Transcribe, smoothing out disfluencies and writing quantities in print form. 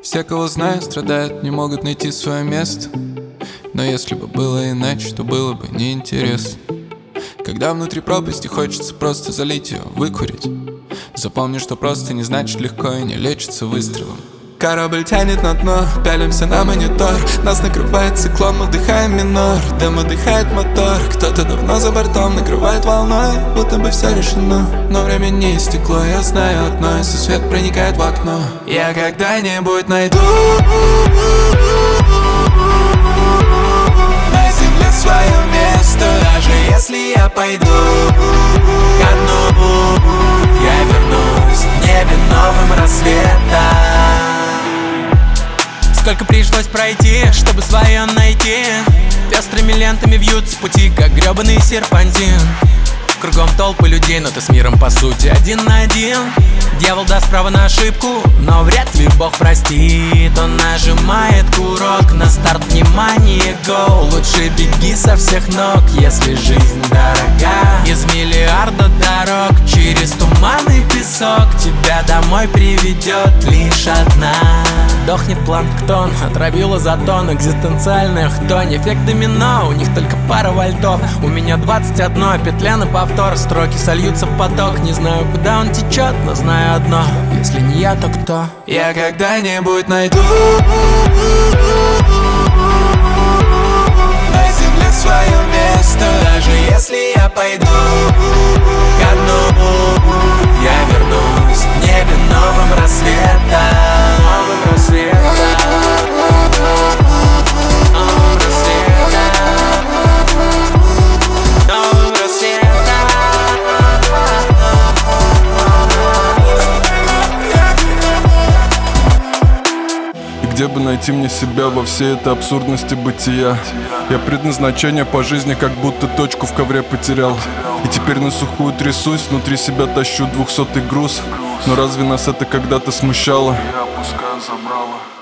Все, кого знаю, страдают, не могут найти свое место. Но если бы было иначе, то было бы неинтересно. Когда внутри пропасти хочется просто залить ее, выкурить. Запомни, что просто не значит легко и не лечится выстрелом. Корабль тянет на дно, пялимся на монитор. Нас накрывает циклон, мы вдыхаем минор. Дым выдыхает мотор, кто-то давно за бортом накрывает волной, будто бы все решено. Но время не истекло, я знаю одно, если свет проникает в окно. Я когда-нибудь найду на земле свое место. Даже если я пойду ко дну, я вернусь в небе новым рассветом. Сколько пришлось пройти, чтобы свое найти. Пестрыми лентами вьются пути, как гребаный серпантин. Кругом толпы людей, но ты с миром по сути один на один. Дьявол даст право на ошибку, но вряд ли Бог простит. Он нажимает курок на старт, внимание, гоу. Лучше беги со всех ног, если жизнь дорога. Из миллиарда дорог через туманный песок тебя домой приведет лишь одна. Дохнет планктон, отравила затон, экзистенциальная хтонь. Эффект домино, у них только пара вольтов. У меня 21, петля на повтор. Строки сольются в поток, не знаю, куда он течет, но знаю одно: если не я, то кто? Я когда-нибудь найду на земле свое место. Даже если я пойду ко дну, я вернусь в небе новым рассветом. Где бы найти мне себя во всей этой абсурдности бытия? Я предназначение по жизни как будто точку в ковре потерял. И теперь на сухую трясусь, внутри себя тащу 200-й груз. Но разве нас это когда-то смущало? Я опускаю забрало.